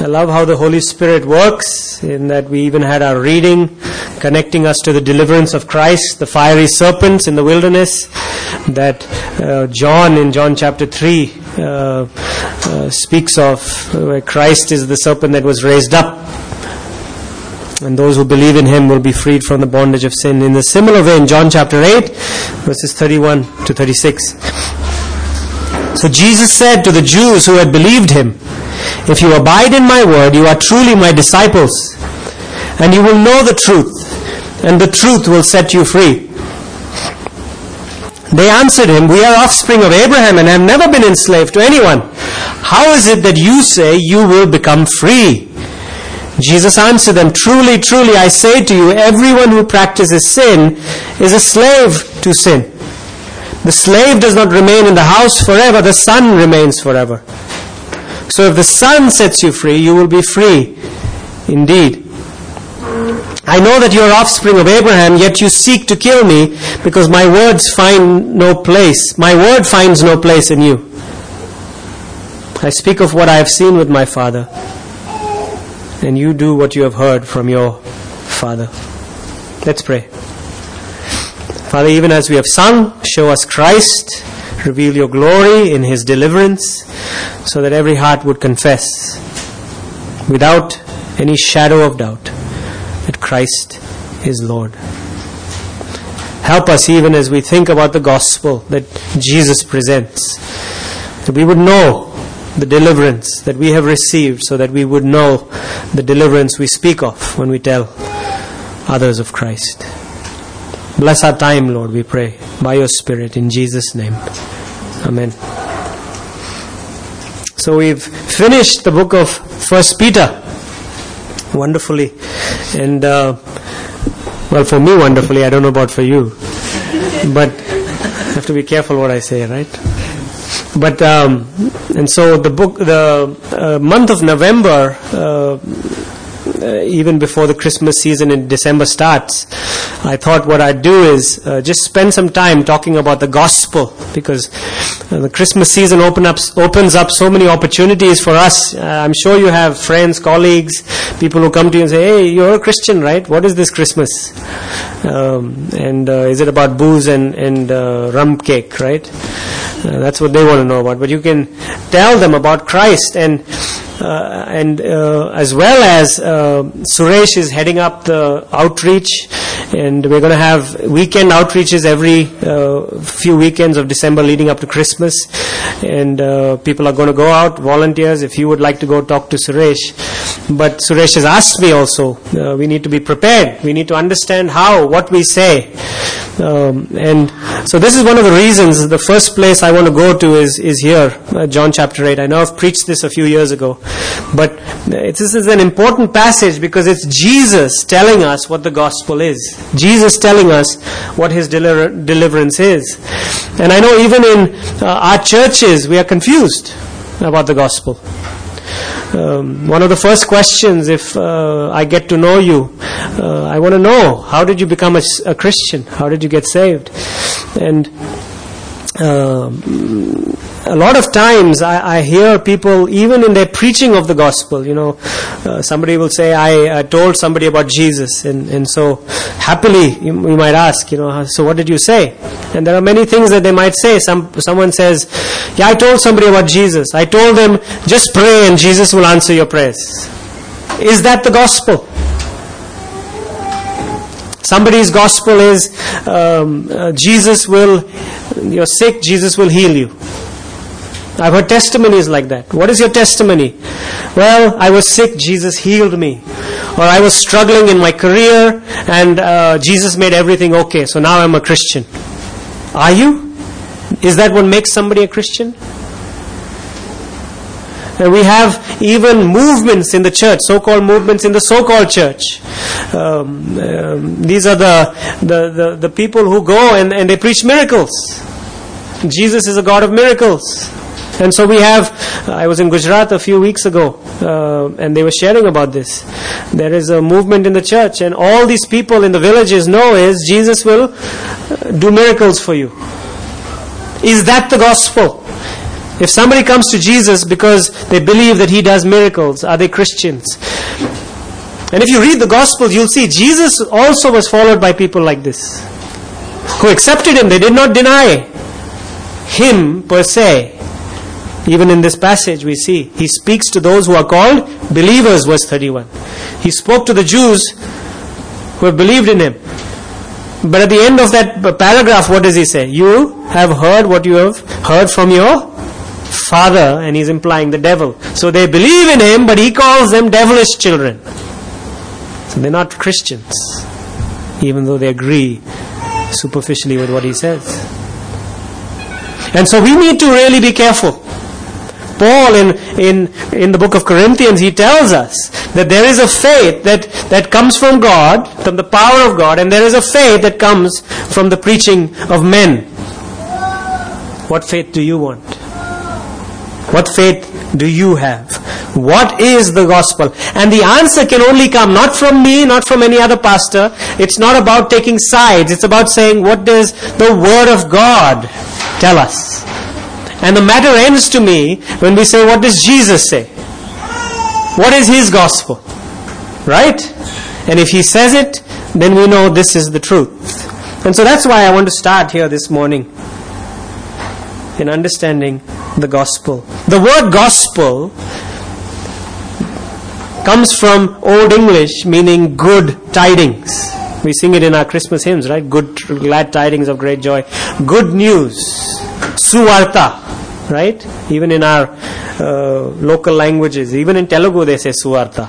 I love how the Holy Spirit works, in that we even had our reading connecting us to the deliverance of Christ, the fiery serpents in the wilderness, that John in John chapter 3 speaks of, where Christ is the serpent that was raised up, and those who believe in Him will be freed from the bondage of sin. In the similar way, in John chapter 8 verses 31 to 36, so Jesus said to the Jews who had believed Him, "If you abide in my word, you are truly my disciples, and you will know the truth, and the truth will set you free." They answered Him, "We are offspring of Abraham and have never been enslaved to anyone. How is it that you say you will become free?" Jesus answered them, "Truly, truly, I say to you, everyone who practices sin is a slave to sin. The slave does not remain in the house forever, the Son remains forever. So if the Son sets you free, you will be free indeed. I know that you are offspring of Abraham, yet you seek to kill me, because my word finds no place in you. I speak of what I have seen with my Father, and you do what you have heard from your father." Let's pray. Father, even as we have sung, show us Christ, reveal your glory in His deliverance, so that every heart would confess, without any shadow of doubt, that Christ is Lord. Help us even as we think about the gospel that Jesus presents, that we would know the deliverance that we have received, so that we would know the deliverance we speak of when we tell others of Christ. Bless our time, Lord, we pray, by your Spirit, in Jesus' name. Amen. So we've finished the book of 1 Peter wonderfully, and well, for me wonderfully. I don't know about for you, but I have to be careful what I say, right? But and so the month of November, even before the Christmas season in December starts, I thought what I'd do is just spend some time talking about the gospel, because the Christmas season opens up so many opportunities for us. I'm sure you have friends, colleagues, people who come to you and say, "Hey, you're a Christian, right? What is this Christmas? And is it about booze and rum cake, right?" That's what they want to know about. But you can tell them about Christ, and as well as Suresh is heading up the outreach, and we're going to have weekend outreaches every few weekends of December leading up to Christmas, and people are going to go out, volunteers, if you would like to go talk to Suresh. But Suresh has asked me also, we need to be prepared, we need to understand what we say. And so this is one of the reasons. The first place I want to go to is here, John chapter 8. I know I've preached this a few years ago, but this is an important passage because it's Jesus telling us what the gospel is. Jesus telling us what His deliverance is. And I know even in our churches we are confused about the gospel. One of the first questions, if I get to know you, I want to know, how did you become a Christian? How did you get saved? And a lot of times I hear people, even in their preaching of the gospel, somebody will say, I told somebody about Jesus, and so happily you might ask, so what did you say? And there are many things that they might say. Someone says, yeah, I told somebody about Jesus. I told them, just pray and Jesus will answer your prayers. Is that the gospel? Somebody's gospel is, you're sick, Jesus will heal you. I've heard testimonies like that. What is your testimony? Well, I was sick, Jesus healed me. Or I was struggling in my career and Jesus made everything okay, so now I'm a Christian. Are you? Is that what makes somebody a Christian? And we have even movements in the church, so-called movements in the so-called church. These are the people who go and they preach miracles. Jesus is a God of miracles. And so we have, I was in Gujarat a few weeks ago, and they were sharing about this. There is a movement in the church, and all these people in the villages know is Jesus will do miracles for you. Is that the gospel? If somebody comes to Jesus because they believe that He does miracles, are they Christians? And if you read the Gospels, you'll see Jesus also was followed by people like this, who accepted Him. They did not deny Him per se. Even in this passage we see, He speaks to those who are called believers, verse 31. He spoke to the Jews who have believed in Him. But at the end of that paragraph, what does He say? You have heard what you have heard from your father, and He's implying the devil. So they believe in Him, but He calls them devilish children. So they're not Christians, even though they agree superficially with what He says. And so we need to really be careful. Paul in the book of Corinthians, he tells us that there is a faith that comes from God, from the power of God, and there is a faith that comes from the preaching of men. What faith do you want? What faith do you have? What is the gospel? And the answer can only come not from me, not from any other pastor. It's not about taking sides. It's about saying, what does the Word of God tell us? And the matter ends to me when we say, what does Jesus say? What is His gospel? Right? And if He says it, then we know this is the truth. And so that's why I want to start here this morning in understanding the gospel. The word gospel comes from Old English, meaning good tidings. We sing it in our Christmas hymns, right? Good, glad tidings of great joy. Good news. Suvarta. Right? Even in our local languages, even in Telugu they say Suvarta.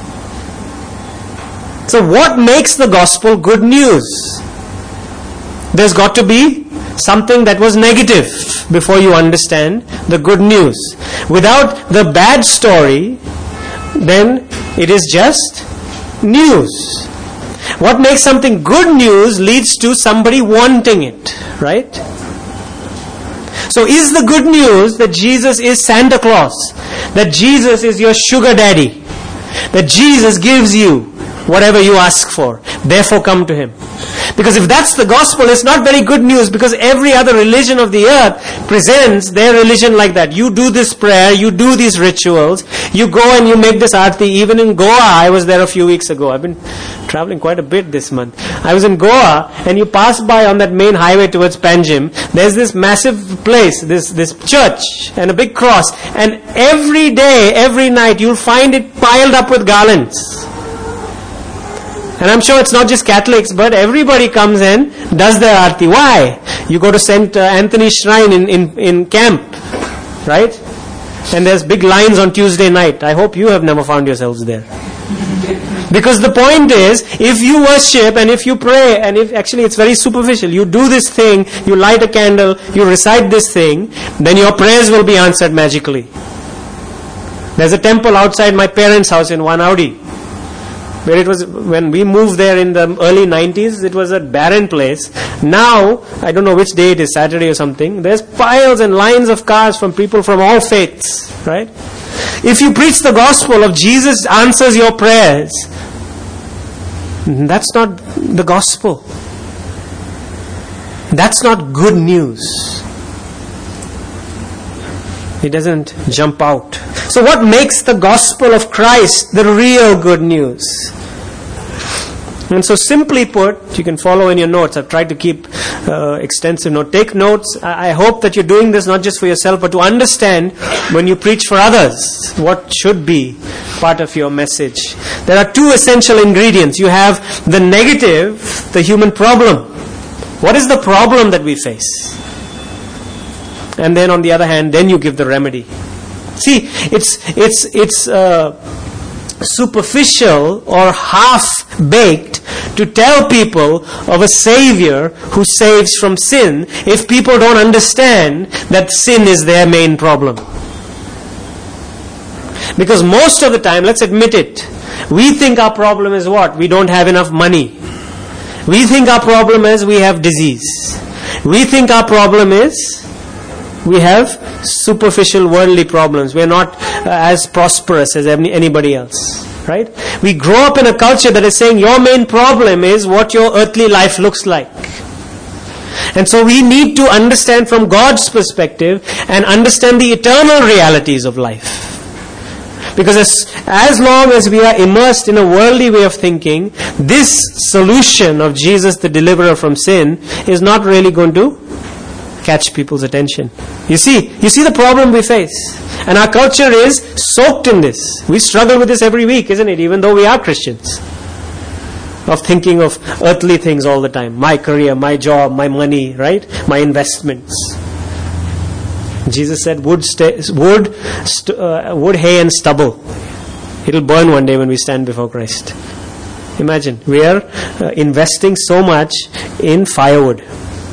So what makes the gospel good news? There's got to be something that was negative before you understand the good news. Without the bad story, then it is just news. What makes something good news leads to somebody wanting it, right? So is the good news that Jesus is Santa Claus, that Jesus is your sugar daddy, that Jesus gives you whatever you ask for, therefore come to Him? Because if that's the gospel, it's not very good news, because every other religion of the earth presents their religion like that. You do this prayer, you do these rituals, you go and you make this arti. Even in Goa, I was there a few weeks ago. I've been traveling quite a bit this month. I was in Goa, and you pass by on that main highway towards Panjim. There's this massive place, this church, and a big cross. And every day, every night, you'll find it piled up with garlands. And I'm sure it's not just Catholics, but everybody comes and does their arti. Why? You go to St. Anthony's Shrine in camp, right? And there's big lines on Tuesday night. I hope you have never found yourselves there. Because the point is, if you worship and if you pray, and if actually it's very superficial, you do this thing, you light a candle, you recite this thing, then your prayers will be answered magically. There's a temple outside my parents' house in Wanaudi, where it was, when we moved there in the early 90s, it was a barren place. Now, I don't know which day it is, Saturday or something, there's piles and lines of cars from people from all faiths, right? If you preach the gospel of Jesus answers your prayers, that's not the gospel. That's not good news. It doesn't jump out. So what makes the gospel of Christ the real good news? And so simply put, you can follow in your notes. I've tried to keep extensive notes. Take notes. I hope that you're doing this not just for yourself, but to understand when you preach for others what should be part of your message. There are two essential ingredients. You have the negative, the human problem. What is the problem that we face? And then on the other hand, then you give the remedy. See, it's superficial or half-baked to tell people of a Savior who saves from sin if people don't understand that sin is their main problem. Because most of the time, let's admit it, we think our problem is what? We don't have enough money. We think our problem is we have disease. We think our problem is we have superficial worldly problems. We're not as prosperous as anybody else. Right? We grow up in a culture that is saying your main problem is what your earthly life looks like. And so we need to understand from God's perspective and understand the eternal realities of life. Because as long as we are immersed in a worldly way of thinking, this solution of Jesus, the deliverer from sin, is not really going to catch people's attention. You see the problem we face. And our culture is soaked in this. We struggle with this every week, isn't it? Even though we are Christians. Of thinking of earthly things all the time. My career, my job, my money, right? My investments. Jesus said, wood, hay and stubble. It'll burn one day when we stand before Christ. Imagine, we are investing so much in firewood.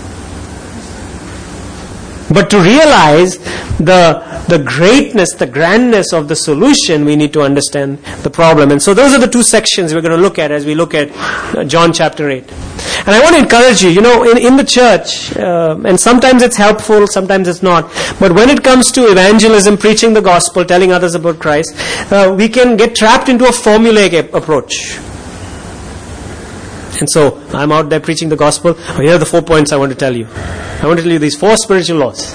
But to realize the greatness, the grandness of the solution, we need to understand the problem. And so those are the two sections we're going to look at as we look at John chapter 8. And I want to encourage you, in the church, and sometimes it's helpful, sometimes it's not. But when it comes to evangelism, preaching the gospel, telling others about Christ, we can get trapped into a formulaic approach. And so, I'm out there preaching the gospel. Here are the 4 points I want to tell you. I want to tell you these 4 spiritual laws.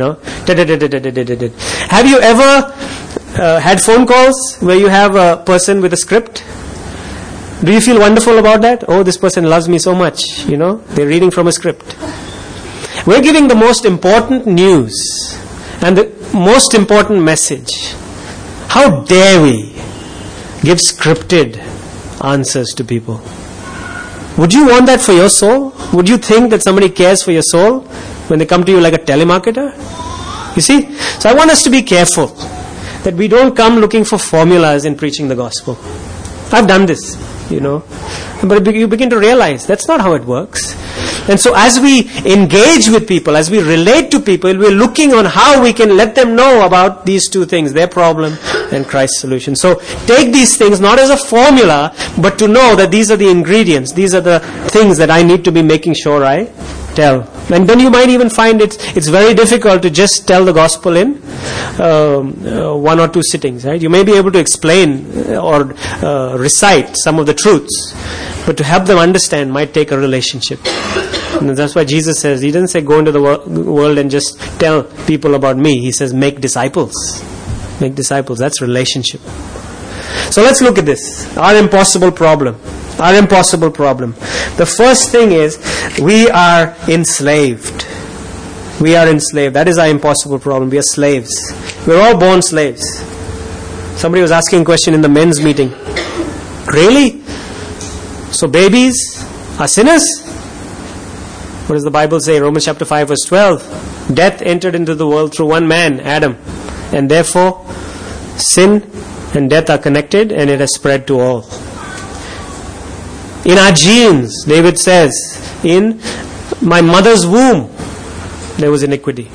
Have you ever had phone calls where you have a person with a script? Do you feel wonderful about that? Oh, this person loves me so much. They're reading from a script. We're giving the most important news and the most important message. How dare we give scripted answers to people? Would you want that for your soul? Would you think that somebody cares for your soul when they come to you like a telemarketer? You see? So I want us to be careful that we don't come looking for formulas in preaching the gospel. I've done this, But you begin to realize that's not how it works. And so as we engage with people, as we relate to people, we're looking on how we can let them know about these two things, their problem and Christ's solution. So take these things not as a formula, but to know that these are the ingredients, these are the things that I need to be making sure I tell. And then you might even find it's very difficult to just tell the gospel in 1 or 2 sittings, right? You may be able to explain or recite some of the truths, but to help them understand might take a relationship. And that's why Jesus says, He doesn't say go into the world and just tell people about me. He says make disciples. Make disciples. That's relationship. So let's look at this. Our impossible problem. Our impossible problem. The first thing is we are enslaved. We are enslaved. That is our impossible problem. We are slaves. We're all born slaves. Somebody was asking a question in the men's meeting. Really? So babies are sinners? What does the Bible say? Romans chapter 5 verse 12. Death entered into the world through one man, Adam. And therefore, sin and death are connected and it has spread to all. In our genes, David says, in my mother's womb, there was iniquity.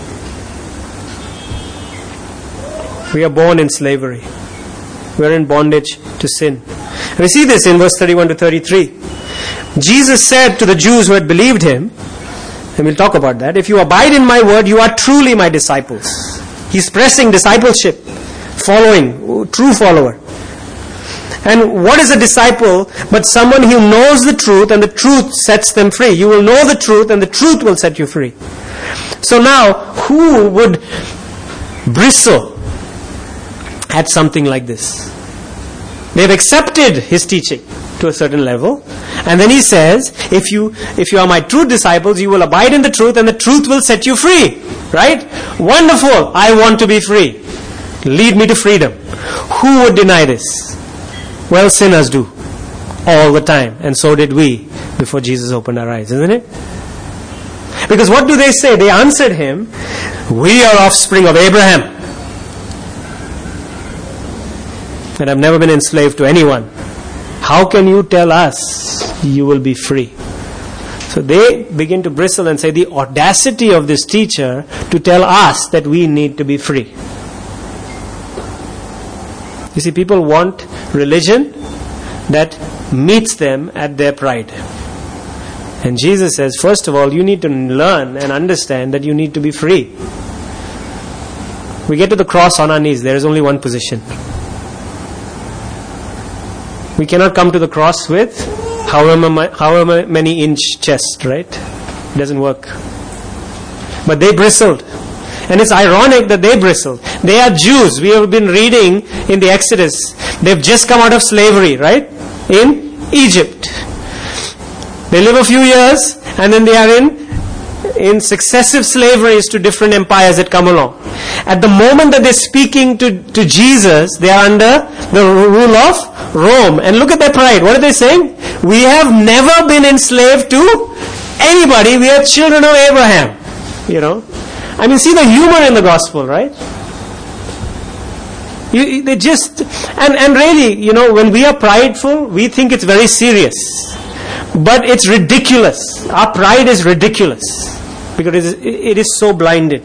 We are born in slavery. We are in bondage to sin. We see this in verse 31 to 33. Jesus said to the Jews who had believed Him, and we'll talk about that, if you abide in my word, you are truly my disciples. He's pressing discipleship, following, true follower. And what is a disciple but someone who knows the truth and the truth sets them free? You will know the truth and the truth will set you free. So now, who would bristle at something like this? They've accepted His teaching to a certain level. And then He says, if you are my true disciples, you will abide in the truth and the truth will set you free. Right? Wonderful. I want to be free. Lead me to freedom. Who would deny this? Well, sinners do. All the time. And so did we before Jesus opened our eyes, isn't it? Because what do they say? They answered Him, we are offspring of Abraham. And I've never been enslaved to anyone. How can you tell us you will be free? So they begin to bristle and say the audacity of this teacher to tell us that we need to be free. You see, people want religion that meets them at their pride. And Jesus says, first of all, you need to learn and understand that you need to be free. We get to the cross on our knees. There is only one position. We cannot come to the cross with however many inch chest, right? It doesn't work. But they bristled. And it's ironic that they bristled. They are Jews. We have been reading in the Exodus. They've just come out of slavery, right? In Egypt. They live a few years and then they are in successive slaveries to different empires that come along. At the moment that they're speaking to Jesus, they are under the rule of Rome. And look at their pride. What are they saying? We have never been enslaved to anybody. We are children of Abraham. You know? I mean, see the humor in the gospel, right? They just, and really, you know, when we are prideful, we think it's very serious. But it's ridiculous. Our pride is ridiculous. Because it is so blinded.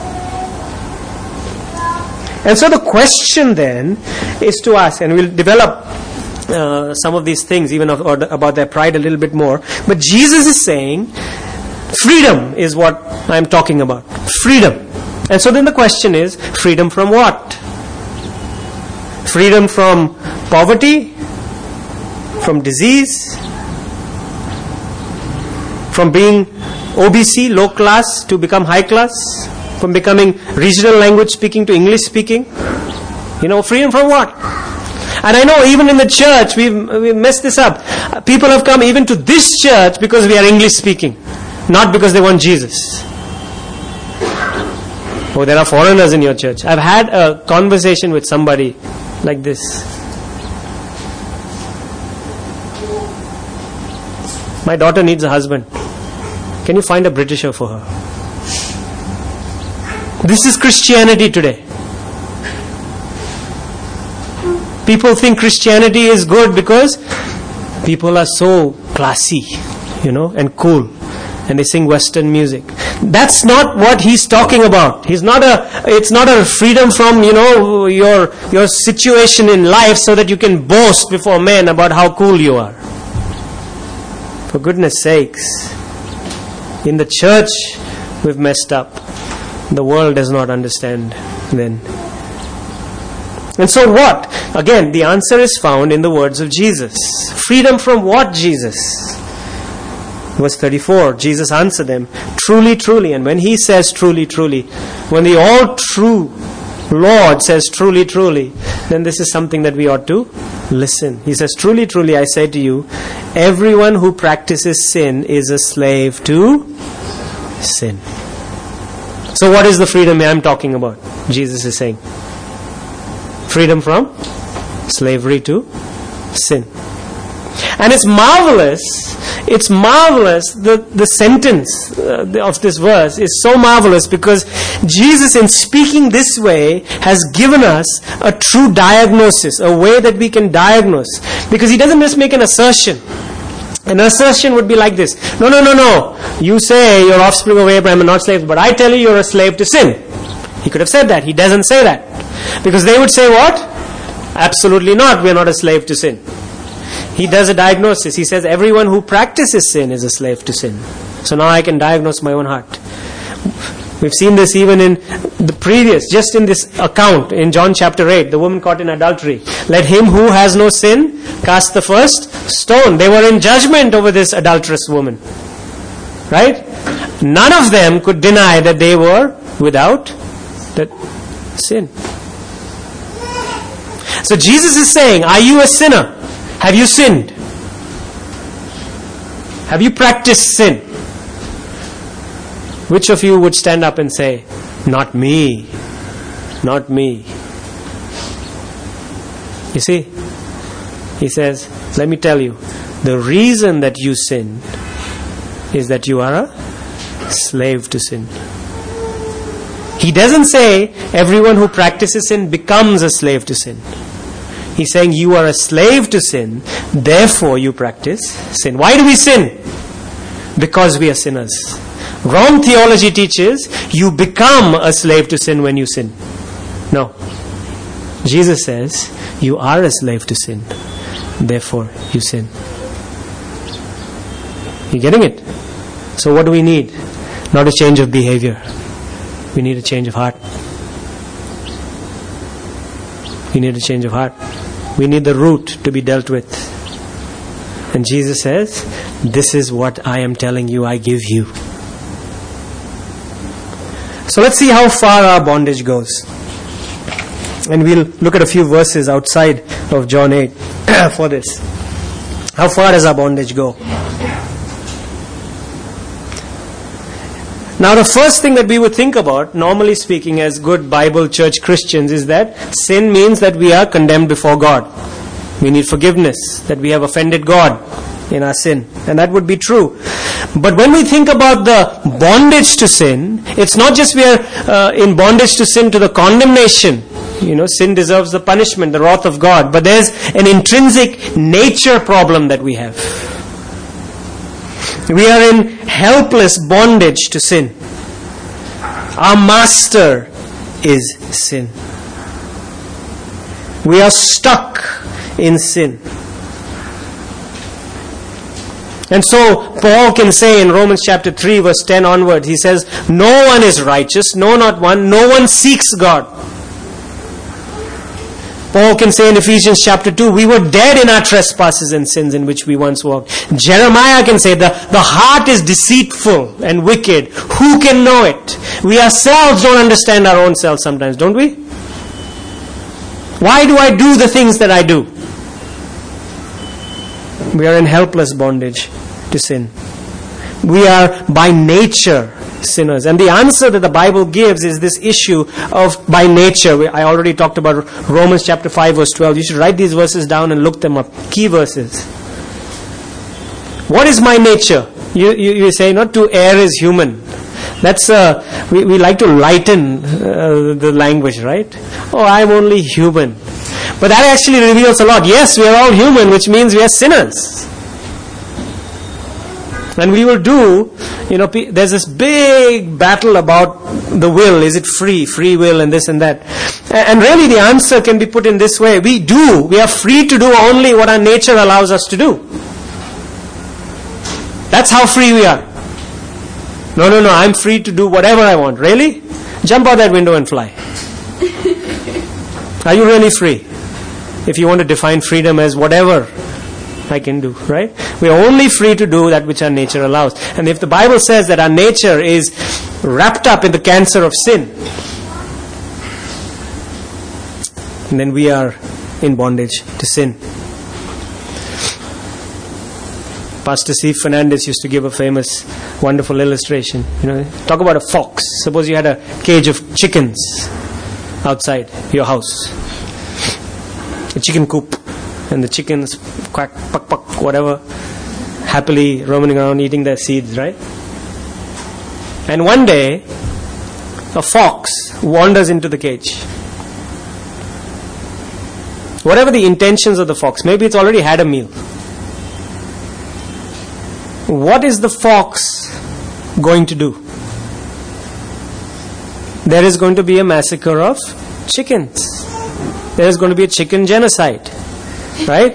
And so the question then is to ask, and we'll develop some of these things even about their pride a little bit more. But Jesus is saying, freedom is what I'm talking about. Freedom. And so then the question is, freedom from what? Freedom from poverty? From disease? From being OBC, low class, to become high class? From becoming regional language speaking to English speaking? You know, freedom from what? And I know even in the church, we've messed this up. People have come even to this church because we are English speaking. Not because they want Jesus. Oh, there are foreigners in your church. I've had a conversation with somebody like this. My daughter needs a husband. Can you find a Britisher for her? This is Christianity today. People think Christianity is good because people are so classy, you know, and cool. And they sing Western music. That's not what he's talking about. It's not a freedom from, you know, your situation in life so that you can boast before men about how cool you are. For goodness sakes. In the church, we've messed up. The world does not understand then. And so what? Again, the answer is found in the words of Jesus. Freedom from what, Jesus? Verse 34, Jesus answered them, truly, truly. And when he says truly, truly, when the all true Lord says truly, truly, then this is something that we ought to listen. He says, truly, truly, I say to you, everyone who practices sin is a slave to sin. So what is the freedom I'm talking about? Jesus is saying, freedom from slavery to sin. And it's marvelous. It's marvelous. The sentence of this verse is so marvelous because Jesus, in speaking this way, has given us a true diagnosis, a way that we can diagnose. Because he doesn't just make an assertion. An assertion would be like this. No. You say you're offspring of Abraham and not slaves, but I tell you you're a slave to sin. He could have said that. He doesn't say that. Because they would say what? Absolutely not. We're not a slave to sin. He does a diagnosis. He says everyone who practices sin is a slave to sin. So now I can diagnose my own heart. We've seen this even in the previous, just in this account in John chapter 8, the woman caught in adultery. Let him who has no sin cast the first stone. They were in judgment over this adulterous woman. Right? None of them could deny that they were without that sin. So Jesus is saying, are you a sinner? Have you sinned? Have you practiced sin? Which of you would stand up and say, not me, not me? You see, he says, let me tell you, the reason that you sin is that you are a slave to sin. He doesn't say everyone who practices sin becomes a slave to sin. He's saying you are a slave to sin, therefore you practice sin. Why do we sin? Because we are sinners. Wrong theology teaches you become a slave to sin when you sin. No. Jesus says you are a slave to sin, therefore you sin. You getting it? So what do we need? Not a change of behavior. We need a change of heart. We need a change of heart. We need the root to be dealt with. And Jesus says, this is what I am telling you I give you. So let's see how far our bondage goes. And we'll look at a few verses outside of John 8 for this. How far does our bondage go? Now the first thing that we would think about, normally speaking as good Bible church Christians, is that sin means that we are condemned before God. We need forgiveness, that we have offended God in our sin. And that would be true. But when we think about the bondage to sin, it's not just we are in bondage to sin to the condemnation. Sin deserves the punishment, the wrath of God. But there's an intrinsic nature problem that we have. We are in helpless bondage to sin. Our master is sin. We are stuck in sin. And so Paul can say in Romans chapter 3 verse 10 onwards, he says, no one is righteous, no not one, no one seeks God. Paul can say in Ephesians chapter 2, we were dead in our trespasses and sins in which we once walked. Jeremiah can say, the heart is deceitful and wicked. Who can know it? We ourselves don't understand our own selves sometimes, don't we? Why do I do the things that I do? We are in helpless bondage to sin. We are by nature sinners. And the answer that the Bible gives is this issue of by nature. I already talked about Romans chapter 5 verse 12. You should write these verses down and look them up. Key verses. What is my nature? You say not to err is human. That's we like to lighten the language, right? Oh, I'm only human. But that actually reveals a lot. Yes, we are all human, which means we are sinners. And we will do, there's this big battle about the will. Is it free will and this and that. And really the answer can be put in this way. We are free to do only what our nature allows us to do. That's how free we are. No, I'm free to do whatever I want. Really? Jump out that window and fly. Are you really free? If you want to define freedom as whatever I can do, right? We are only free to do that which our nature allows. And if the Bible says that our nature is wrapped up in the cancer of sin, then we are in bondage to sin. Pastor Steve Fernandez used to give a famous, wonderful illustration. Talk about a fox. Suppose you had a cage of chickens outside your house. A chicken coop. And the chickens quack, puck, puck, whatever, happily roaming around eating their seeds, right? And one day, a fox wanders into the cage. Whatever the intentions of the fox, maybe it's already had a meal. What is the fox going to do? There is going to be a massacre of chickens. There is going to be a chicken genocide. Right?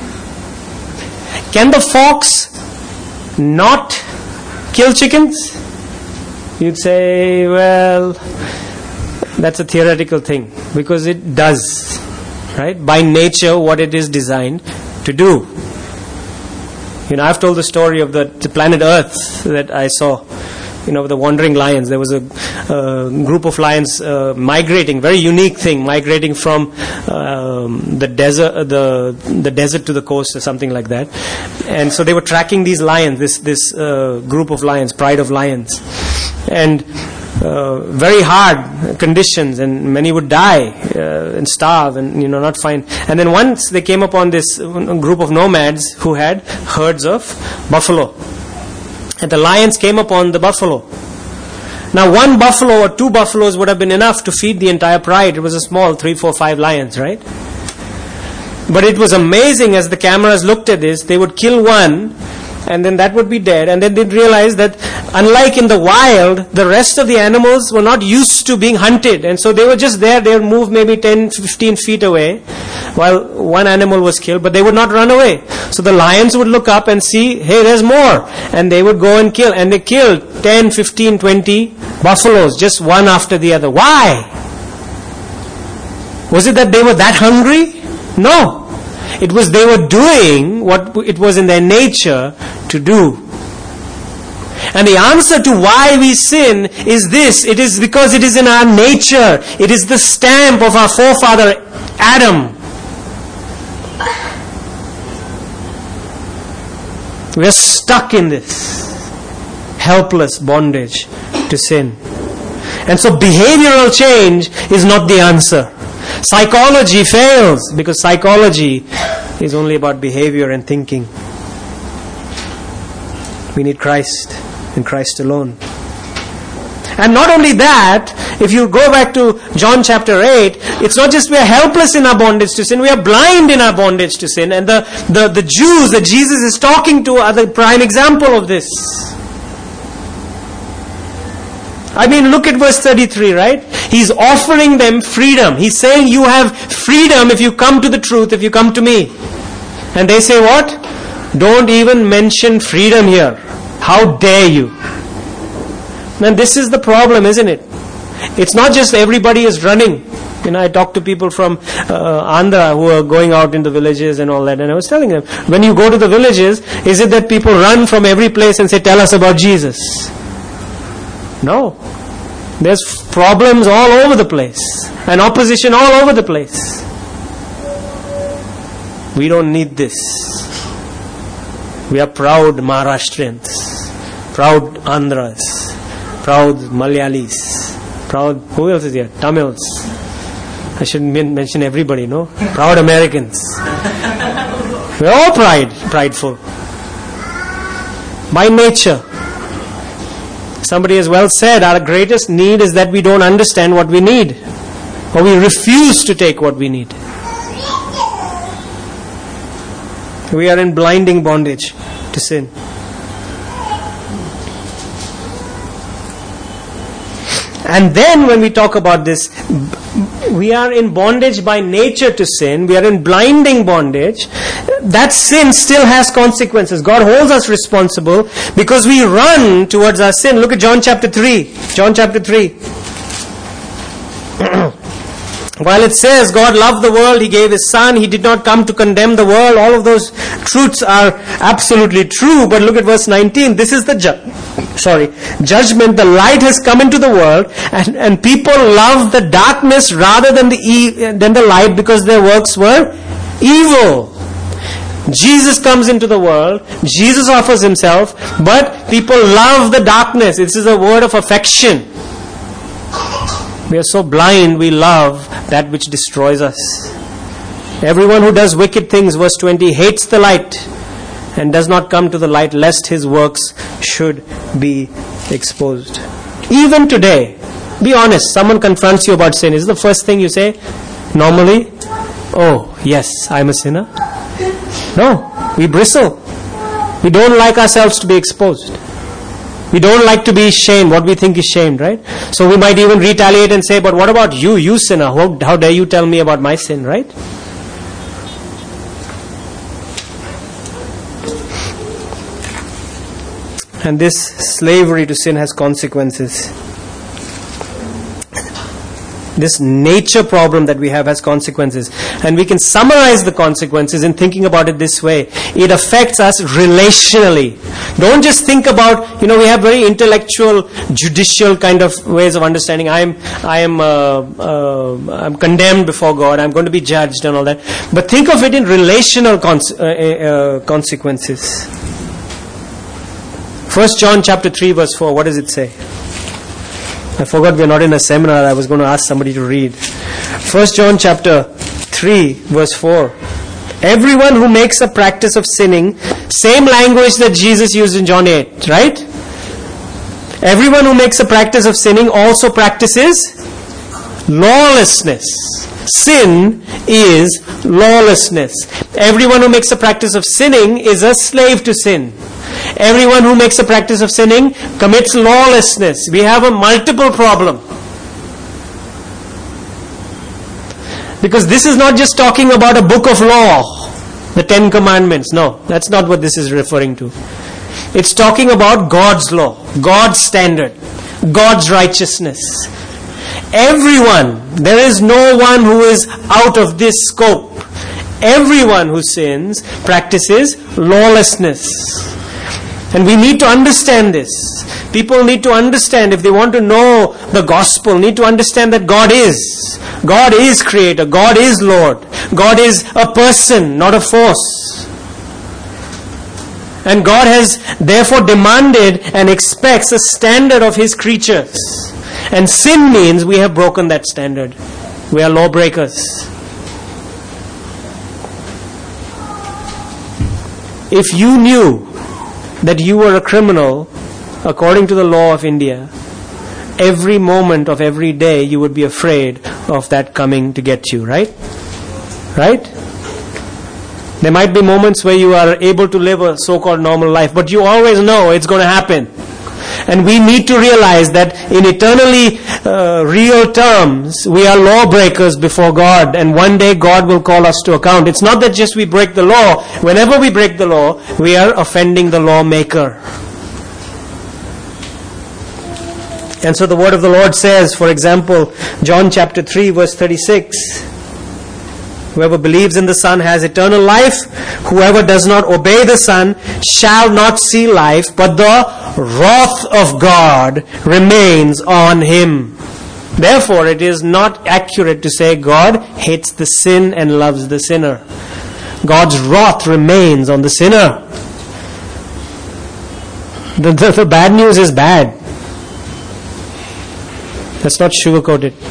Can the fox not kill chickens? You'd say, well, that's a theoretical thing. Because it does. Right? By nature, what it is designed to do. I've told the story of the planet Earth that I saw. The wandering lions. There was a group of lions migrating, very unique thing, migrating from the desert to the coast or something like that. And so they were tracking these lions, this group of lions, pride of lions. And very hard conditions, and many would die and starve and not find. And then once they came upon this group of nomads who had herds of buffalo. And the lions came upon the buffalo. Now one buffalo or two buffaloes would have been enough to feed the entire pride. It was a small 3, 4, 5 lions, right? But it was amazing as the cameras looked at this. They would kill one and then that would be dead. And then they'd realize that unlike in the wild, the rest of the animals were not used to being hunted. And so they were just there. They would move maybe 10, 15 feet away while one animal was killed, but they would not run away. So the lions would look up and see, hey, there's more. And they would go and kill. And they killed 10, 15, 20 buffaloes, just one after the other. Why? Was it that they were that hungry? No. It was they were doing what it was in their nature to do. And the answer to why we sin is this. It is because it is in our nature. It is the stamp of our forefather Adam. We are stuck in this helpless bondage to sin. And so behavioral change is not the answer. Psychology fails because psychology is only about behavior and thinking. We need Christ and Christ alone. And not only that, if you go back to John chapter 8, it's not just we are helpless in our bondage to sin, we are blind in our bondage to sin. And the Jews that Jesus is talking to are the prime example of this. I mean, look at verse 33, right? He's offering them freedom. He's saying you have freedom if you come to the truth, if you come to me. And they say what? Don't even mention freedom here. How dare you? And this is the problem, isn't it? It's not just everybody is running. You know, I talk to people from Andhra who are going out in the villages and all that. And I was telling them, when you go to the villages, is it that people run from every place and say, tell us about Jesus? No. There's problems all over the place. And opposition all over the place. We don't need this. We are proud Maharashtrians. Proud Andhras. Proud Malayalis. Proud, who else is here? Tamils. I shouldn't mention everybody, no? Proud Americans. We're all prideful. By nature. Somebody has well said, our greatest need is that we don't understand what we need. Or we refuse to take what we need. We are in blinding bondage to sin. And then when we talk about this, we are in bondage by nature to sin. We are in blinding bondage. That sin still has consequences. God holds us responsible because we run towards our sin. Look at John chapter 3. John chapter 3. While it says God loved the world, He gave His Son, He did not come to condemn the world. All of those truths are absolutely true. But look at verse 19. This is the judgment. The light has come into the world, and people love the darkness rather than the light because their works were evil. Jesus comes into the world. Jesus offers Himself, but people love the darkness. This is a word of affection. We are so blind, we love that which destroys us. Everyone who does wicked things, verse 20, hates the light and does not come to the light lest his works should be exposed. Even today, be honest, someone confronts you about sin. Is it the first thing you say? Normally, oh, yes, I'm a sinner. No, we bristle. We don't like ourselves to be exposed. We don't like to be shamed, what we think is shamed, right? So we might even retaliate and say, but what about you, you sinner? How dare you tell me about my sin, right? And this slavery to sin has consequences. This nature problem that we have has consequences. And we can summarize the consequences in thinking about it this way. It affects us relationally. Don't just think about, we have very intellectual, judicial kind of ways of understanding. I'm condemned before God. I'm going to be judged and all that. But think of it in relational consequences. 1 John chapter 3 verse 4. What does it say? I forgot we're not in a seminar. I was going to ask somebody to read. 1 John chapter 3 verse 4. Everyone who makes a practice of sinning, same language that Jesus used in John 8, right? Everyone who makes a practice of sinning also practices lawlessness. Sin is lawlessness. Everyone who makes a practice of sinning is a slave to sin. Everyone who makes a practice of sinning commits lawlessness. We have a multiple problem. Because this is not just talking about a book of law, the 10 Commandments. No, that's not what this is referring to. It's talking about God's law, God's standard, God's righteousness. Everyone, there is no one who is out of this scope. Everyone who sins practices lawlessness. And we need to understand this. People need to understand, if they want to know the gospel, need to understand that God is. God is Creator. God is Lord. God is a person, not a force. And God has therefore demanded and expects a standard of His creatures. And sin means we have broken that standard. We are lawbreakers. If you knew that you were a criminal according to the law of India, every moment of every day you would be afraid of that coming to get you, right? Right? There might be moments where you are able to live a so-called normal life, but you always know it's going to happen. And we need to realize that in eternally real terms, we are lawbreakers before God, and one day God will call us to account. It's not that just we break the law. Whenever we break the law, we are offending the lawmaker. And so the word of the Lord says, for example, John chapter 3 verse 36, whoever believes in the Son has eternal life. Whoever does not obey the Son shall not see life, but the wrath of God remains on him. Therefore, it is not accurate to say God hates the sin and loves the sinner. God's wrath remains on the sinner. The bad news is bad. Let's not sugarcoat it.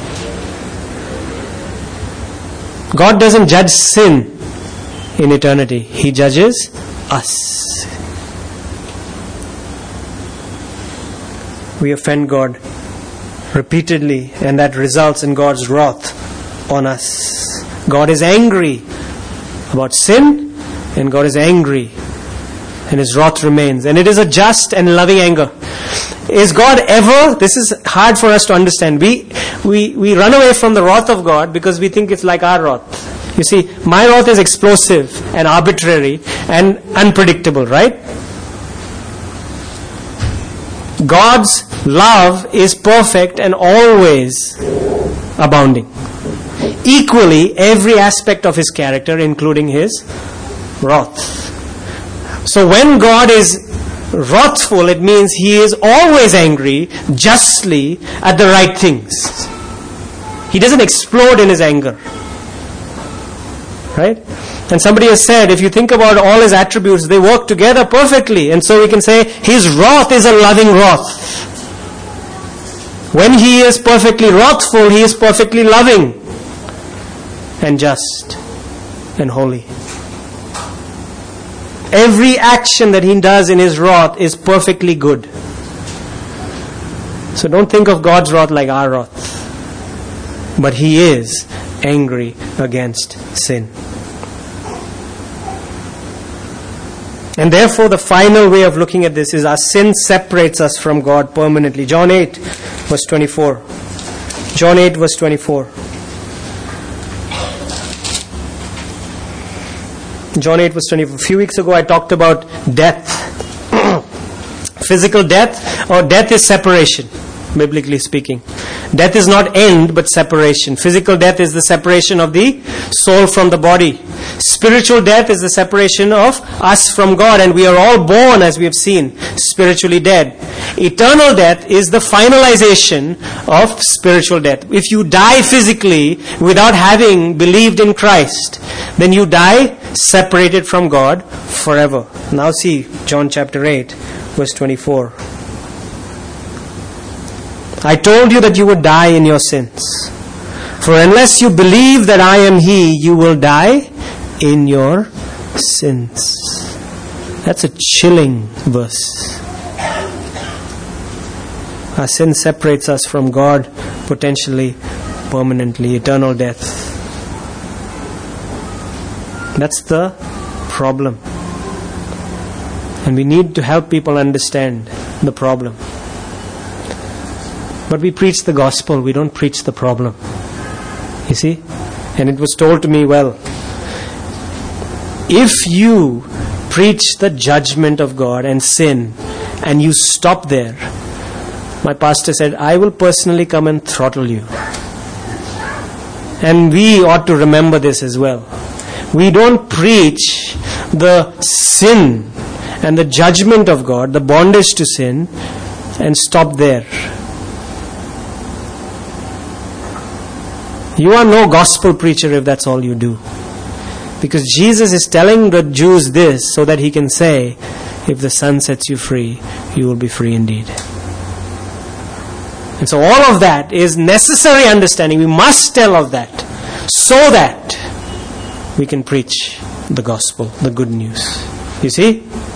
God doesn't judge sin in eternity. He judges us. We offend God repeatedly, and that results in God's wrath on us. God is angry about sin, and God is angry, and His wrath remains. And it is a just and loving anger. Is God ever, this is hard for us to understand. We run away from the wrath of God because we think it's like our wrath. You see, my wrath is explosive and arbitrary and unpredictable, right? God's love is perfect and always abounding. Equally, every aspect of His character, including His wrath. So when God is wrathful, it means He is always angry justly at the right things. He doesn't explode in His anger. Right? And somebody has said, if you think about all His attributes, they work together perfectly. And so we can say, His wrath is a loving wrath. When He is perfectly wrathful, He is perfectly loving and just and holy. Every action that He does in His wrath is perfectly good. So don't think of God's wrath like our wrath. But He is angry against sin. And therefore the final way of looking at this is our sin separates us from God permanently. John 8 verse 24. John 8 verse 24. John 8 verse 24. A few weeks ago I talked about death. Physical death, or death is separation, biblically speaking. Death is not end but separation. Physical death is the separation of the soul from the body. Spiritual death is the separation of us from God, and we are all born, as we have seen, spiritually dead. Eternal death is the finalization of spiritual death. If you die physically without having believed in Christ, then you die separated from God forever. Now see John chapter 8 verse 24. I told you that you would die in your sins. For unless you believe that I am He, you will die in your sins. That's a chilling verse. Our sin separates us from God potentially, permanently, eternal death. That's the problem. And we need to help people understand the problem. But we preach the gospel, we don't preach the problem. You see? And it was told to me, well, if you preach the judgment of God and sin, and you stop there, my pastor said, I will personally come and throttle you. And we ought to remember this as well. We don't preach the sin and the judgment of God, the bondage to sin, and stop there. You are no gospel preacher if that's all you do. Because Jesus is telling the Jews this so that He can say, if the Son sets you free, you will be free indeed. And so all of that is necessary understanding. We must tell of that so that we can preach the gospel, the good news. You see?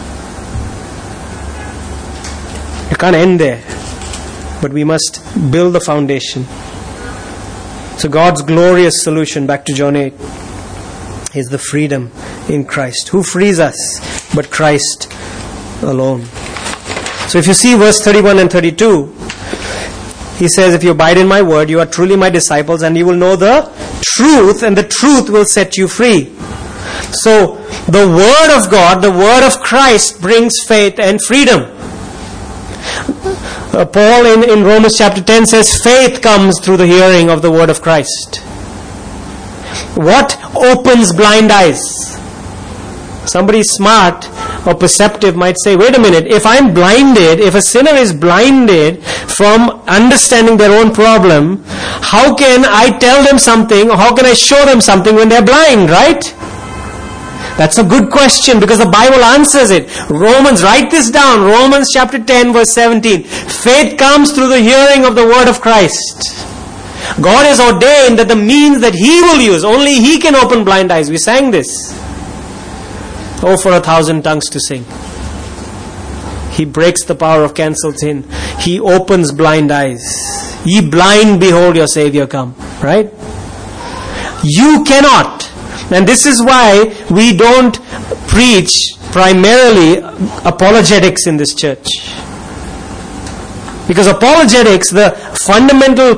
You can't end there. But we must build the foundation. So God's glorious solution, back to John 8, is the freedom in Christ. Who frees us but Christ alone? So if you see verse 31 and 32, He says, if you abide in my word, you are truly my disciples, and you will know the truth, and the truth will set you free. So the word of God, the word of Christ, brings faith and freedom. Paul in Romans chapter 10 says, faith comes through the hearing of the word of Christ. What opens blind eyes? Somebody smart or perceptive might say, wait a minute, if I'm blinded, if a sinner is blinded from understanding their own problem, how can I tell them something, or how can I show them something when they're blind, right? That's a good question, because the Bible answers it. Romans, write this down, Romans chapter 10 verse 17. Faith comes through the hearing of the word of Christ. God has ordained that the means that He will use, only He can open blind eyes. We sang this. Oh, for 1,000 tongues to sing. He breaks the power of cancelled sin. He opens blind eyes. Ye blind, behold your Savior come. Right? You cannot. And this is why we don't preach primarily apologetics in this church. Because apologetics, the fundamental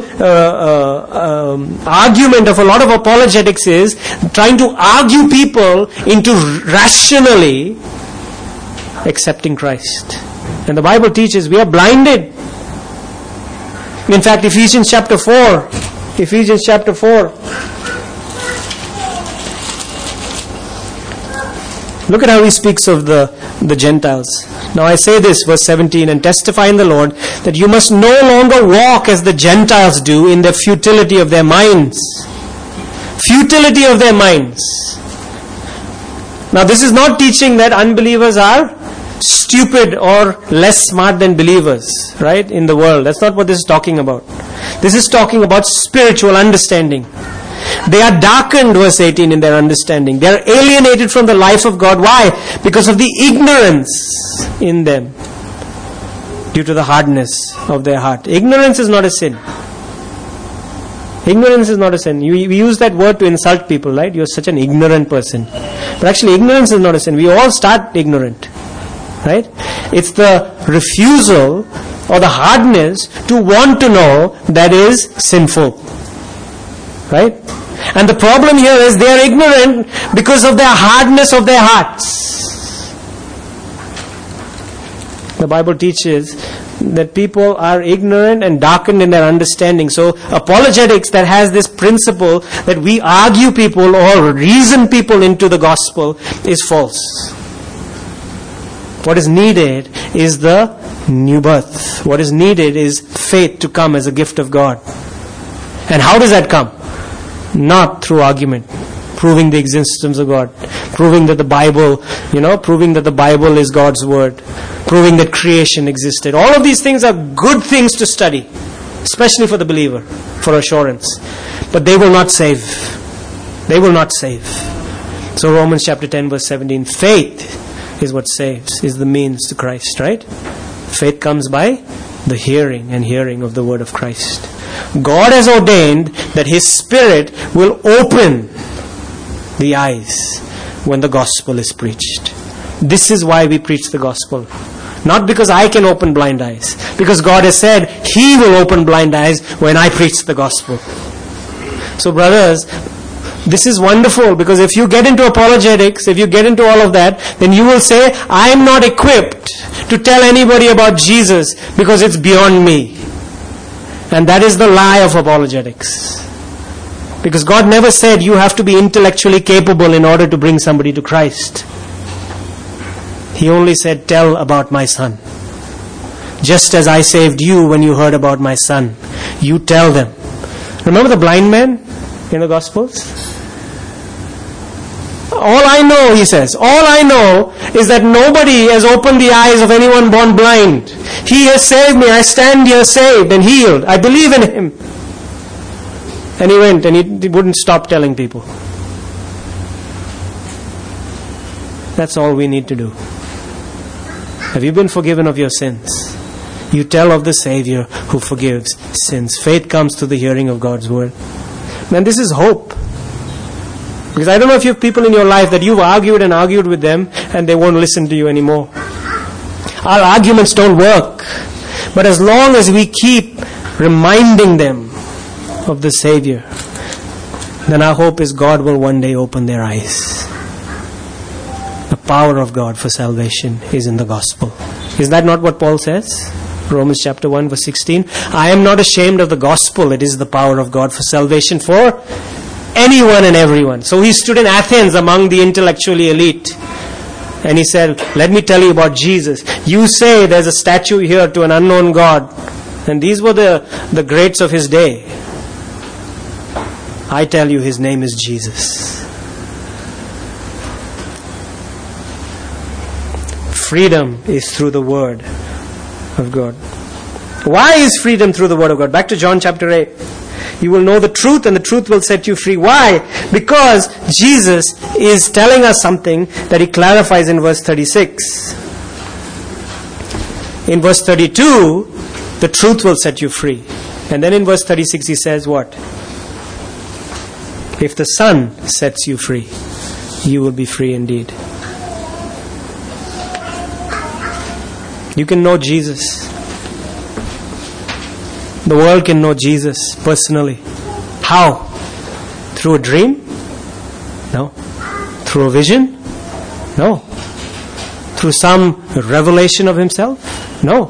argument of a lot of apologetics is trying to argue people into rationally accepting Christ. And the Bible teaches we are blinded. In fact, Ephesians chapter 4. Look at how he speaks of the Gentiles. Now I say this, verse 17, and testify in the Lord that you must no longer walk as the Gentiles do in the futility of their minds. Futility of their minds. Now this is not teaching that unbelievers are stupid or less smart than believers, right, in the world. That's not what this is talking about. This is talking about spiritual understanding. They are darkened, verse 18, in their understanding. They are alienated from the life of God. Why? Because of the ignorance in them, due to the hardness of their heart. Ignorance is not a sin. Ignorance is not a sin. We use that word to insult people, right? You're such an ignorant person. But actually, ignorance is not a sin. We all start ignorant, right? It's the refusal or the hardness to want to know that is sinful, right? And the problem here is they are ignorant because of their hardness of their hearts. The Bible teaches that people are ignorant and darkened in their understanding. So apologetics that has this principle that we argue people or reason people into the gospel is false. What is needed is the new birth. What is needed is faith to come as a gift of God. And how does that come? Not through argument, proving the existence of God, proving that the Bible, proving that the Bible is God's word, proving that creation existed. All of these things are good things to study, especially for the believer, for assurance. But they will not save. They will not save. So Romans chapter 10 verse 17, faith is what saves, is the means to Christ, right? Faith comes by the hearing and hearing of the word of Christ. God has ordained that His Spirit will open the eyes when the gospel is preached. This is why we preach the gospel. Not because I can open blind eyes. Because God has said He will open blind eyes when I preach the gospel. So brothers, this is wonderful, because if you get into apologetics, if you get into all of that, then you will say, I am not equipped to tell anybody about Jesus because it's beyond me. And that is the lie of apologetics. Because God never said you have to be intellectually capable in order to bring somebody to Christ. He only said, tell about my son. Just as I saved you when you heard about my son, you tell them. Remember the blind man in the Gospels? All I know, he says, all I know is that nobody has opened the eyes of anyone born blind. He has saved me. I stand here saved and healed. I believe in him. And he went and he wouldn't stop telling people. That's all we need to do. Have you been forgiven of your sins? You tell of the Savior who forgives sins. Faith comes through the hearing of God's word. And this is hope. Because I don't know if you have people in your life that you've argued and argued with them and they won't listen to you anymore. Our arguments don't work. But as long as we keep reminding them of the Savior, then our hope is God will one day open their eyes. The power of God for salvation is in the gospel. Is that not what Paul says? Romans chapter 1 verse 16. I am not ashamed of the gospel. It is the power of God for salvation for anyone and everyone. So he stood in Athens among the intellectually elite. And he said, let me tell you about Jesus. You say there's a statue here to an unknown God. And these were the greats of his day. I tell you, his name is Jesus. Freedom is through the word of God. Why is freedom through the word of God? Back to John chapter 8. You will know the truth and the truth will set you free. Why? Because Jesus is telling us something that he clarifies in verse 36. In verse 32, the truth will set you free. And then in verse 36 he says what? If the Son sets you free, you will be free indeed. You can know Jesus. The world can know Jesus personally. How? Through a dream? No. Through a vision? No. Through some revelation of himself? No.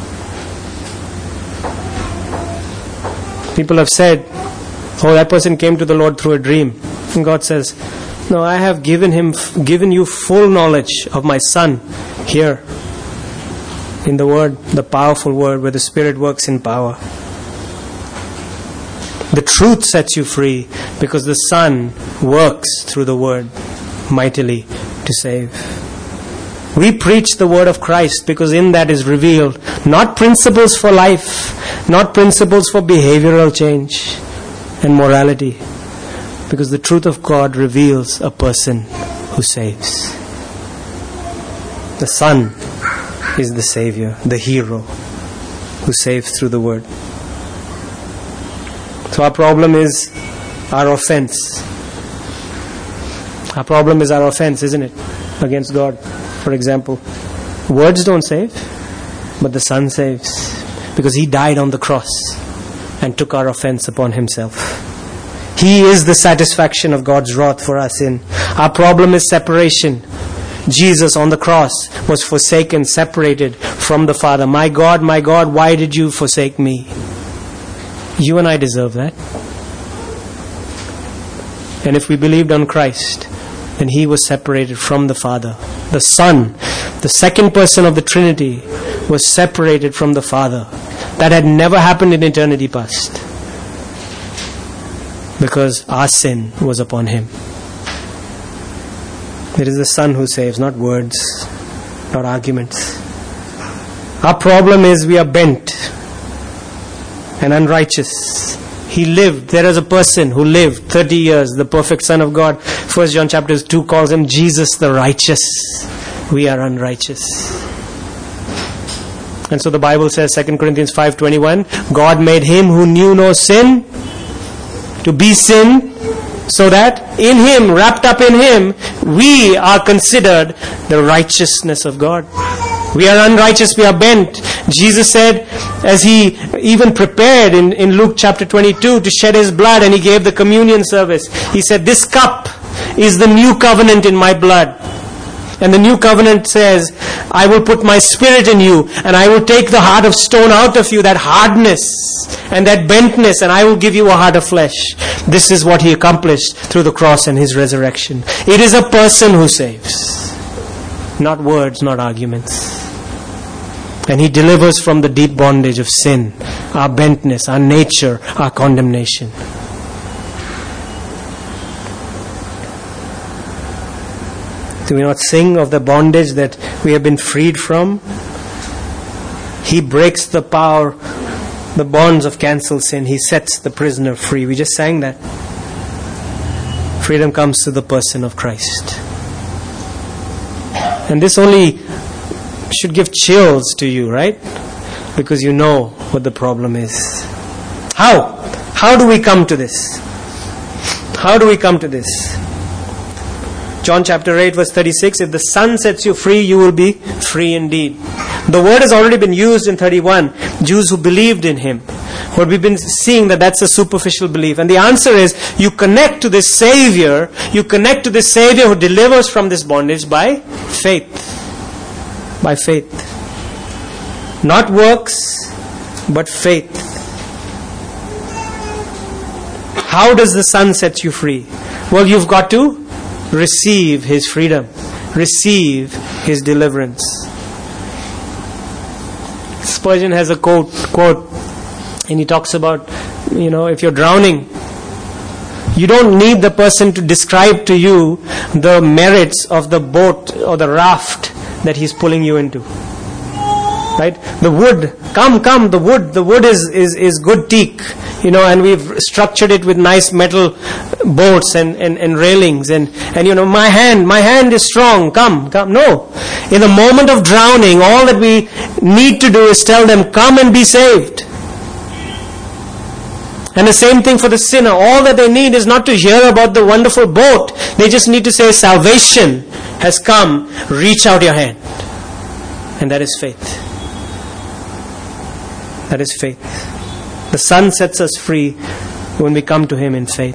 People have said, oh, that person came to the Lord through a dream. And God says, no, I have given you full knowledge of my Son here. In the Word, the powerful Word where the Spirit works in power. The truth sets you free because the Son works through the Word mightily to save. We preach the Word of Christ because in that is revealed not principles for life, not principles for behavioral change and morality, because the truth of God reveals a person who saves. The Son is the Savior, the hero who saves through the Word. So our problem is our offense. Our problem is our offense, isn't it? Against God. For example, words don't save, but the Son saves. Because He died on the cross and took our offense upon Himself. He is the satisfaction of God's wrath for our sin. Our problem is separation. Jesus on the cross was forsaken, separated from the Father. My God, why did you forsake me? You and I deserve that. And if we believed on Christ, then He was separated from the Father. The Son, the second person of the Trinity, was separated from the Father. That had never happened in eternity past. Because our sin was upon Him. It is the Son who saves, not words, not arguments. Our problem is we are bent and unrighteous. He lived. There is a person who lived 30 years, the perfect Son of God. 1 John chapter 2 calls Him Jesus the righteous. We are unrighteous. And so the Bible says, 2 Corinthians 5:21, God made Him who knew no sin to be sin, so that in Him, wrapped up in Him, we are considered the righteousness of God. We are unrighteous, we are bent. Jesus said, as He even prepared in Luke chapter 22 to shed His blood, and He gave the communion service, He said, this cup is the new covenant in my blood. And the new covenant says, I will put my Spirit in you, and I will take the heart of stone out of you, that hardness and that bentness, and I will give you a heart of flesh. This is what He accomplished through the cross and His resurrection. It is a person who saves. not words, not arguments. And He delivers from the deep bondage of sin, our bentness, our nature, our condemnation. Do we not sing of the bondage that we have been freed from? He breaks the power, the bonds of cancelled sin. He sets the prisoner free. We just sang that. Freedom comes to the person of Christ. And this only should give chills to you, right? Because you know what the problem is. How? How do we come to this? How do we come to this? John chapter 8 verse 36, if the Son sets you free, you will be free indeed. The word has already been used in 31, Jews who believed in Him. But we've been seeing that that's a superficial belief. And the answer is, you connect to this Savior, you connect to this Savior who delivers from this bondage by faith. By faith. Not works, but faith. How does the Son set you free? Well, you've got to receive His freedom. Receive His deliverance. Spurgeon has a quote, and he talks about, if you're drowning, you don't need the person to describe to you the merits of the boat or the raft that he's pulling you into. Right? The wood, come, the wood is good teak, and we've structured it with nice metal boats and railings, and my hand is strong, come. No. In the moment of drowning, all that we need to do is tell them, come and be saved. And the same thing for the sinner. All that they need is not to hear about the wonderful boat. They just need to say, salvation has come. Reach out your hand. And that is faith. That is faith. The Son sets us free when we come to Him in faith.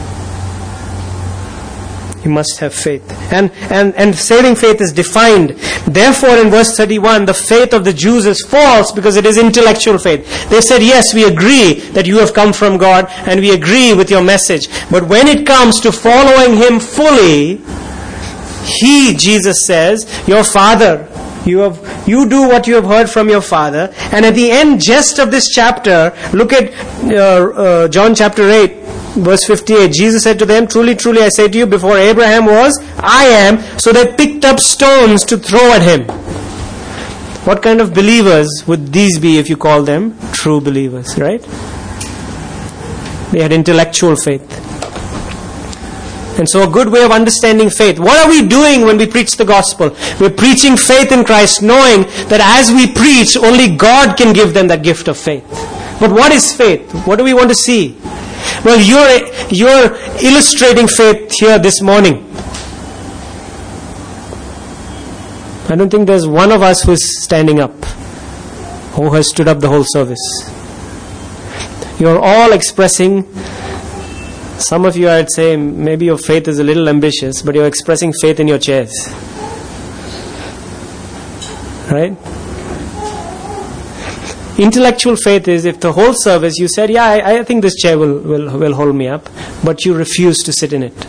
You must have faith. And saving faith is defined. Therefore, in verse 31, the faith of the Jews is false because it is intellectual faith. They said, yes, we agree that you have come from God and we agree with your message. But when it comes to following Him fully, He, Jesus says, your Father, you do what you have heard from your Father. And at the end just of this chapter, look at John chapter 8. Verse 58, Jesus said to them, truly, truly, I say to you, before Abraham was, I am. So they picked up stones to throw at Him. What kind of believers would these be if you call them true believers, right? They had intellectual faith. And so a good way of understanding faith. What are we doing when we preach the gospel? We're preaching faith in Christ, knowing that as we preach, only God can give them that gift of faith. But what is faith? What do we want to see? Well, you're illustrating faith here this morning. I don't think there's one of us who's standing up, who has stood up the whole service. You're all expressing, some of you I'd say maybe your faith is a little ambitious, but you're expressing faith in your chairs. Right? Intellectual faith is if the whole service you said, I think this chair will hold me up, but you refuse to sit in it.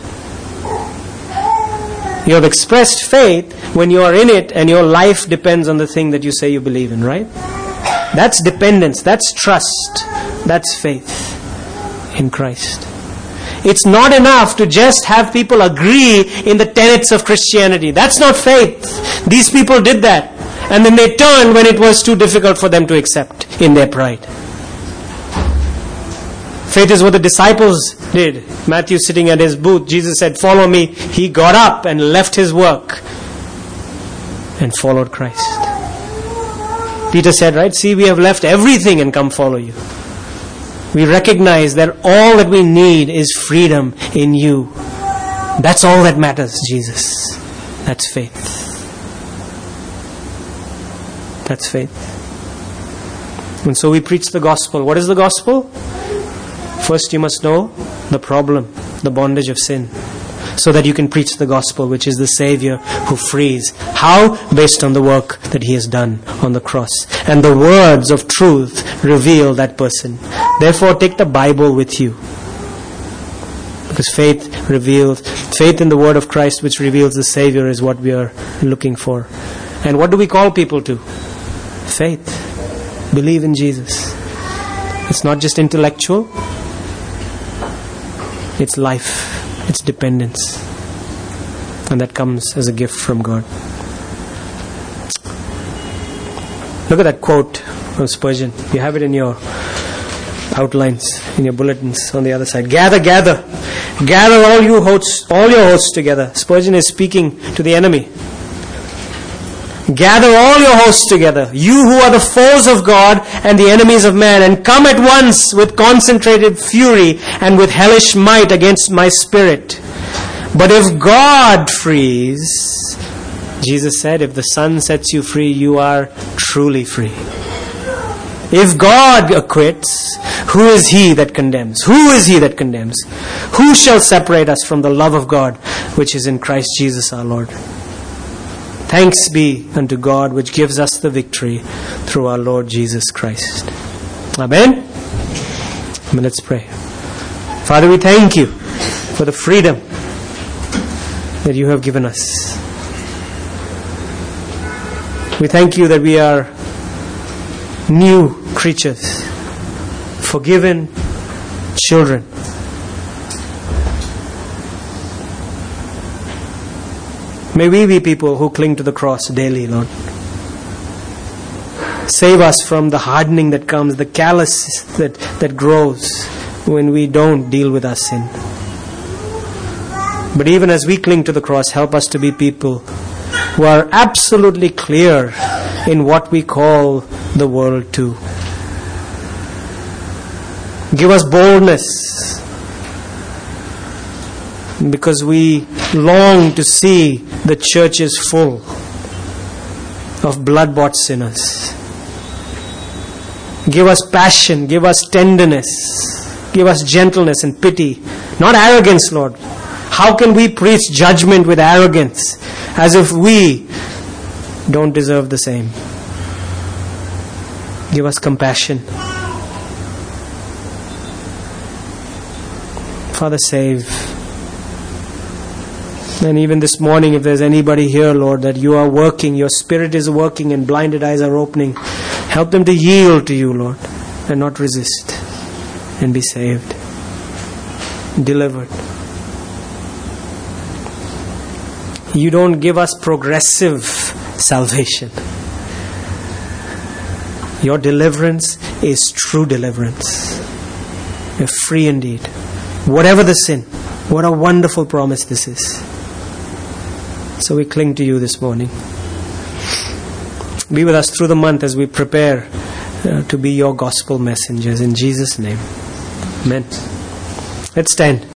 You have expressed faith when you are in it and your life depends on the thing that you say you believe in, right? That's dependence, that's trust, that's faith in Christ. It's not enough to just have people agree in the tenets of Christianity. That's not faith. These people did that. And then they turned when it was too difficult for them to accept in their pride. Faith is what the disciples did. Matthew sitting at his booth, Jesus said, follow me. He got up and left his work and followed Christ. Peter said, right, see, we have left everything and come follow you. We recognize that all that we need is freedom in you. That's all that matters, Jesus. That's faith. That's faith. And so we preach the gospel. What is the gospel? First you must know the problem, the bondage of sin, so that you can preach the gospel, which is the Savior who frees. How? Based on the work that He has done on the cross. And the words of truth reveal that person. Therefore, take the Bible with you. Because faith reveals, Faith in the word of Christ which reveals the Savior is what we are looking for. And what do we call people to? Faith. Believe in Jesus. It's not just intellectual. It's life. It's dependence. And that comes as a gift from God. Look at that quote from Spurgeon. You have it in your outlines, in your bulletins on the other side. Gather, gather. Gather all your hosts together. Spurgeon is speaking to the enemy. Gather all your hosts together, you who are the foes of God and the enemies of man, and come at once with concentrated fury and with hellish might against my spirit. But if God frees, Jesus said, if the Son sets you free, you are truly free. If God acquits, who is he that condemns? Who is he that condemns? Who shall separate us from the love of God, which is in Christ Jesus our Lord? Thanks be unto God, which gives us the victory through our Lord Jesus Christ. Amen? Let's pray. Father, we thank you for the freedom that you have given us. We thank you that we are new creatures, forgiven children. May we be people who cling to the cross daily, Lord. Save us from the hardening that comes, the callous that grows when we don't deal with our sin. But even as we cling to the cross, help us to be people who are absolutely clear in what we call the world to. Give us boldness, because we long to see the church is full of blood-bought sinners. Give us passion, give us tenderness, give us gentleness and pity, not arrogance, Lord. How can we preach judgment with arrogance, as if we don't deserve the same? Give us compassion. Father, save. And even this morning, if there's anybody here, Lord, that you are working, your Spirit is working and blinded eyes are opening, help them to yield to you, Lord, and not resist, and be saved, delivered. You don't give us progressive salvation. Your deliverance is true deliverance. You're free indeed. Whatever the sin, what a wonderful promise this is. So we cling to you this morning. Be with us through the month as we prepare to be your gospel messengers. In Jesus' name. Amen. Let's stand.